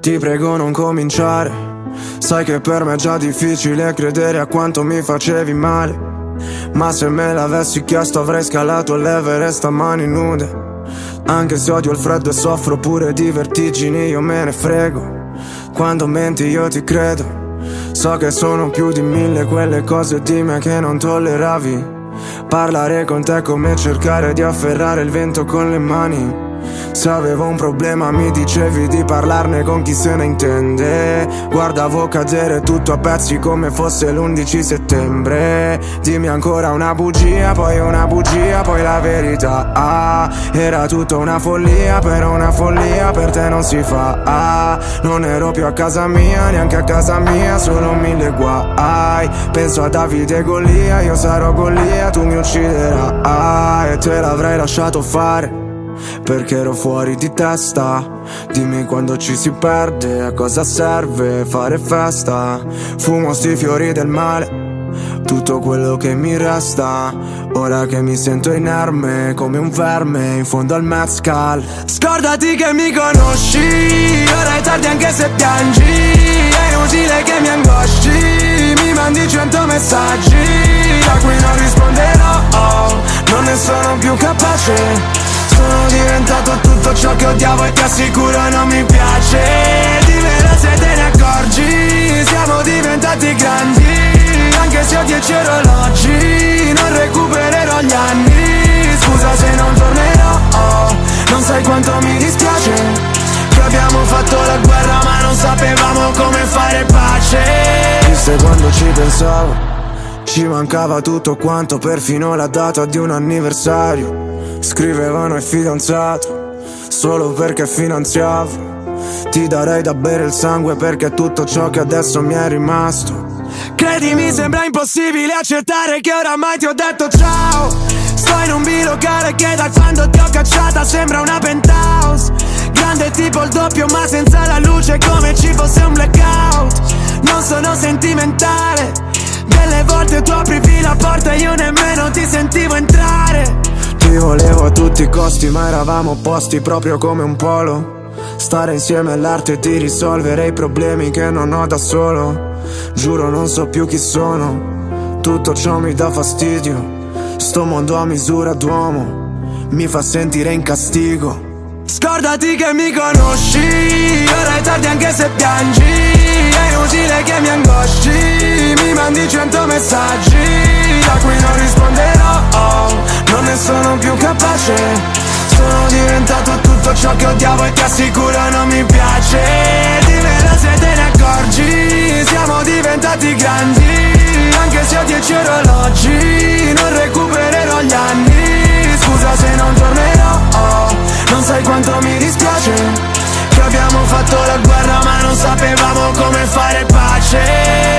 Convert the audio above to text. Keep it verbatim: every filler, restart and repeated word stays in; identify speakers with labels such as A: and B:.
A: Ti prego non cominciare, sai che per me è già difficile credere a quanto mi facevi male. Ma se me l'avessi chiesto avrei scalato l'Everest a mani nude. Anche se odio il freddo e soffro pure di vertigini, io me ne frego. Quando menti io ti credo. So che sono più di mille quelle cose di me che non tolleravi. Parlare con te è come cercare di afferrare il vento con le mani. Se avevo un problema mi dicevi di parlarne con chi se ne intende. Guardavo cadere tutto a pezzi come fosse l'undici settembre. Dimmi ancora una bugia, poi una bugia, poi la verità. Ah, era tutta una follia, però una follia per te non si fa. Ah, non ero più a casa mia, neanche a casa mia, solo mille guai. Penso a Davide e Golia, io sarò Golia, tu mi ucciderai. E te l'avrei lasciato fare perché ero fuori di testa. Dimmi quando ci si perde, a cosa serve fare festa. Fumo sti fiori del male, tutto quello che mi resta. Ora che mi sento inerme come un verme in fondo al mezcal. Scordati che mi conosci, ora è tardi anche se piangi. È inutile che mi angosci, mi mandi cento messaggi a cui non risponderò, oh, non ne sono più capace. Sono diventato tutto ciò che odiavo e ti assicuro non mi piace. Dimmelo se te ne accorgi, siamo diventati grandi. Anche se ho dieci orologi, non recupererò gli anni. Scusa se non tornerò, oh, non sai quanto mi dispiace che abbiamo fatto la guerra ma non sapevamo come fare pace. Chissà quando ci pensavo, ci mancava tutto quanto, perfino la data di un anniversario. Scrivevano il fidanzato solo perché finanziavo. Ti darei da bere il sangue perché è tutto ciò che adesso mi è rimasto. Credimi sembra impossibile accettare che oramai ti ho detto ciao. Sto in un bilocale che da quando ti ho cacciata sembra una penthouse. Grande tipo il doppio ma senza la luce, come ci fosse un blackout. Non sono sentimentale, delle volte tu aprivi la porta e io nemmeno ti sentivo entrare. Ti volevo a tutti i costi ma eravamo opposti proprio come un polo. Stare insieme all'arte di risolvere i problemi che non ho da solo. Giuro non so più chi sono, tutto ciò mi dà fastidio. Sto mondo a misura d'uomo mi fa sentire in castigo. Scordati che mi conosci, ora è tardi anche se piangi. È inutile che mi angosci, mi mandi cento messaggi a cui non risponderò, oh, non ne sono più capace. Sono diventato tutto ciò che odiavo e ti assicuro non mi piace. Dimmelo se te ne accorgi, siamo diventati grandi. Anche se ho dieci orologi, non recupererò gli anni. Scusa se non tornerò, oh, non sai quanto mi dispiace che abbiamo fatto la guerra ma non sapevamo come fare pace.